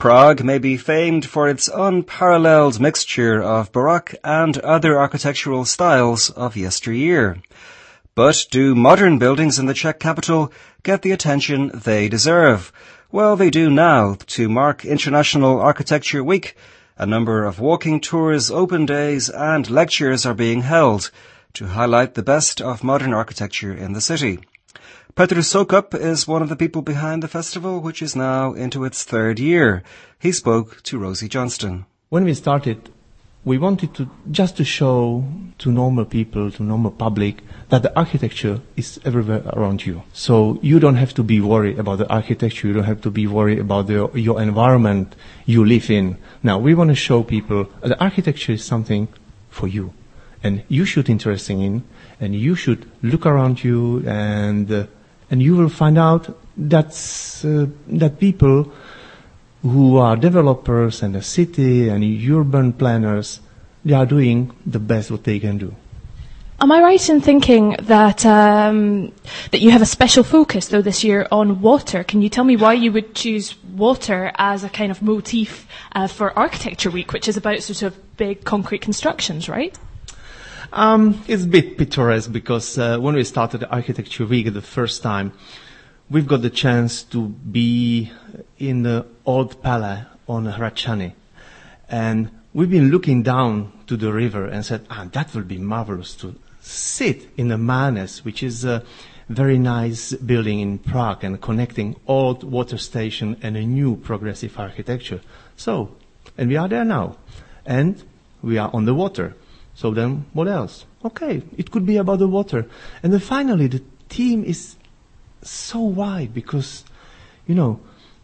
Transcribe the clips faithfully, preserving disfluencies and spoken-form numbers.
Prague may be famed for its unparalleled mixture of Baroque and other architectural styles of yesteryear. But do modern buildings in the Czech capital get the attention they deserve? Well, they do now. To mark International Architecture Week, a number of walking tours, open days and lectures are being held to highlight the best of modern architecture in the city. Petr Soukup is one of the people behind the festival, which is now into its third year. He spoke to Rosie Johnston. When we started, we wanted to just to show to normal people, to normal public, that the architecture is everywhere around you. So you don't have to be worried about the architecture, you don't have to be worried about the, your environment you live in. Now, we want to show people that the architecture is something for you. And you should interested in, and you should look around you, and uh, and you will find out that uh, that people who are developers and the city and urban planners, they are doing the best what they can do. Am I right in thinking that um, that you have a special focus, though, this year on water? Can you tell me why you would choose water as a kind of motif uh, for Architecture Week, which is about sort of big concrete constructions, right? Um, it's a bit picturesque because uh, when we started the Architecture Week the first time, we've got the chance to be in the old palace on Hradčany. And we've been looking down to the river and said, ah, that will be marvelous to sit in the Mánes, which is a very nice building in Prague and connecting old water station and a new progressive architecture. So, and we are there now. And we are on the water. So then, what else? Okay, it could be about the water. And then finally, the theme is so wide because, you know,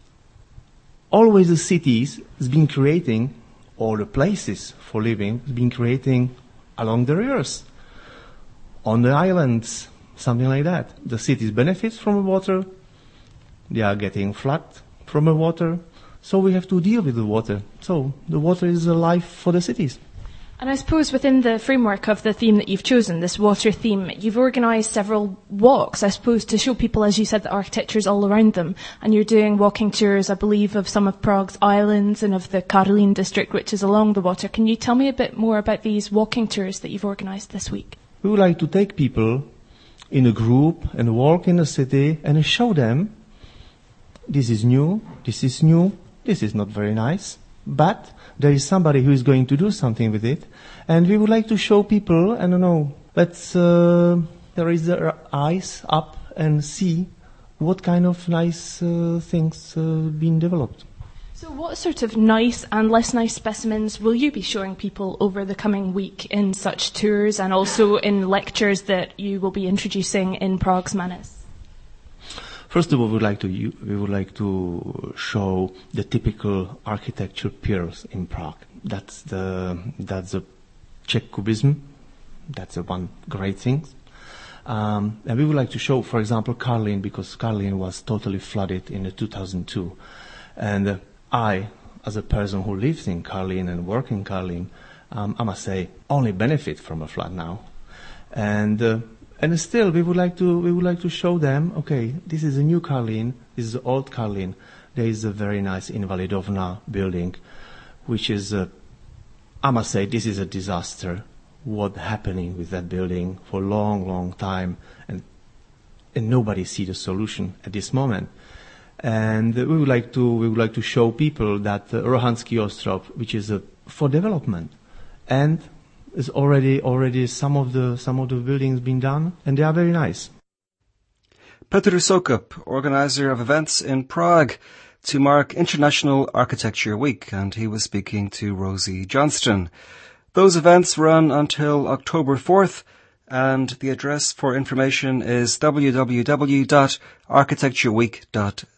always the cities has been creating, or the places for living, has been creating along the rivers, on the islands, something like that. The cities benefit from the water, they are getting flooded from the water, so we have to deal with the water. So the water is a life for the cities. And I suppose within the framework of the theme that you've chosen, this water theme, you've organised several walks, I suppose, to show people, as you said, that architecture is all around them. And you're doing walking tours, I believe, of some of Prague's islands and of the Karlín district, which is along the water. Can you tell me a bit more about these walking tours that you've organised this week? We would like to take people in a group and walk in the city and show them this is new, this is new, this is not very nice. But there is somebody who is going to do something with it. And we would like to show people, I don't know, let's uh, raise their eyes up and see what kind of nice uh, things uh, being developed. So what sort of nice and less nice specimens will you be showing people over the coming week in such tours and also in lectures that you will be introducing in Prague's Mánes? First of all, we would like to we would like to show the typical architecture pillars in Prague. That's the that's the Czech Cubism. That's the one great thing. Um, and we would like to show, for example, Karlín, because Karlín was totally flooded in two thousand two. And uh, I, as a person who lives in Karlín and works in Karlín, um, I must say, only benefit from a flood now. And uh, And still, we would like to we would like to show them. Okay, this is a new Karlín. This is the old Karlín. There is a very nice Invalidovna building, which is, a, I must say, this is a disaster. What happening with that building for a long, long time, and and nobody see the solution at this moment. And we would like to we would like to show people that uh, Rohanský Ostrov, which is a, for development, and is already already some of the some of the buildings being done, and they are very nice. Petr Soukup, organizer of events in Prague to mark International Architecture Week, and he was speaking to Rosie Johnston. Those events run until October fourth, and the address for information is w w w dot architecture week dot